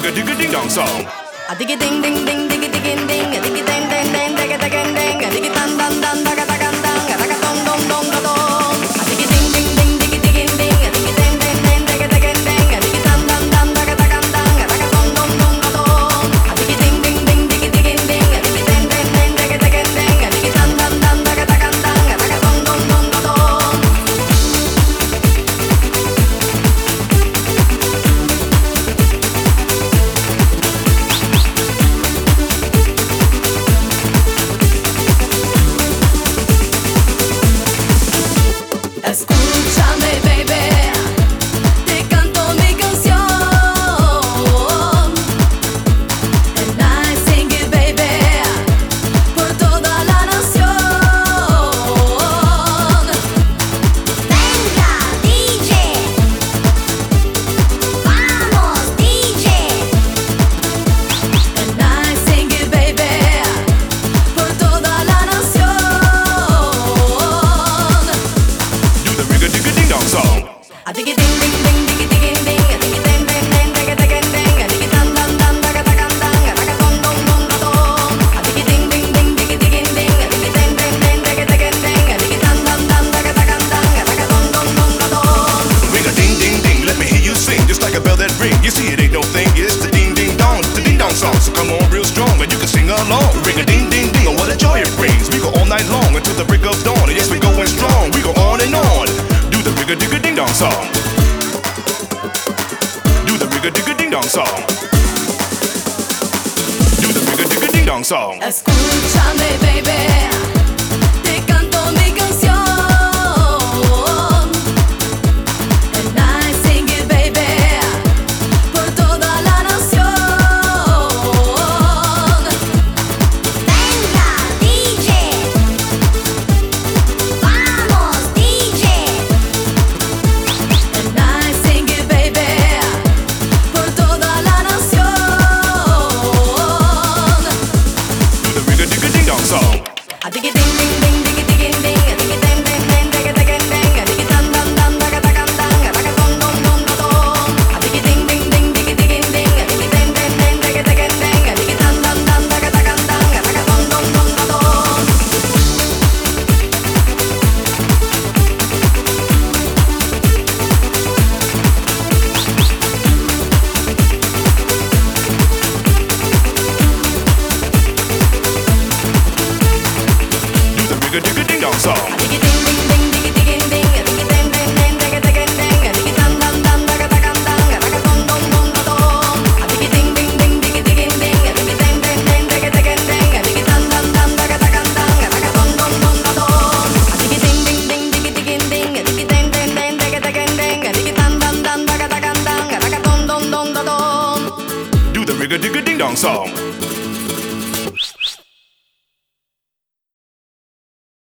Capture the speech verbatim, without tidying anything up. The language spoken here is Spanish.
rigga digga ding dong song. A diggy ding ding ding diggy digging ding, a diggy ding ding ding diggy digging ding, a diggy dan dan dan daga daga dang, a daga dong dong dong dong dong. A diggy ding ding ding diggy digging ding, a diggy ding ding ding diggy digging ding, a diggy dan dan dan daga daga dang, a daga dong dong dong dong dong. A diggy ding ding ding diggy digging ding, a diggy ding ding ding diggy digging ding, a diggy dan dan dan daga daga dang, a daga dong dong dong dong dong. Escúchame, baby, te canto mi canción, and I sing it, baby, por toda la nación. Venga, D J, vamos, D J, and I sing it, baby, por toda la nación. Song. A diggy ding ding ding diggy digging ding, a diggy ding ding ding diggy digging ding, a diggy dan dan dan daga daga dang, a daga dong dong dong dong dong. A diggy ding ding ding diggy digging ding, a diggy ding ding ding diggy digging ding, a diggy dan dan dan daga daga dang, a daga dong dong dong dong dong. Ring a ding ding ding, let me hear you sing, just like a bell that ring. You see it ain't no thing, it's the ding ding dong, the ding dong song. So come on real strong and you can sing along. Ring a ding ding ding, oh what a joy it brings. We go all night long until the break of dawn, and yes we going strong. We go on and on. Do the rigga digga ding dong song. Do the rigga digga ding dong song. Do the rigga digga ding dong song. Escúchame, baby, te canto mi canción, and I sing it, baby, por toda la nación. Venga, D J, vamos, D J, and I sing it, baby, por toda la nación. Do the rigga digga ding dong song. A diggy ding ding ding diggy digging ding, a diggy ding ding ding diggy digging ding, a diggy dan dan dan daga daga dang, a daga dong dong dong dong dong. A diggy ding ding ding diggy digging ding, a diggy ding ding ding diggy digging ding, a diggy dan dan dan daga daga dang, a daga dong dong dong dong dong. Do the rigga digga ding dong song. A diggy ding ding ding diggy digging ding, a diggy ding ding ding diggy digging ding, a diggy dan dan dan daga daga dang, a daga dong dong dong dong dong. A diggy ding ding ding diggy digging ding, a diggy ding ding ding diggy digging ding, a diggy dan dan dan daga daga dang, a daga dong dong dong dong dong. A diggy ding ding ding diggy digging ding, a diggy ding ding ding diggy digging ding, a diggy dan dan dan daga daga dang, a daga dong dong dong dong dong. Do the rigga digga ding dong song.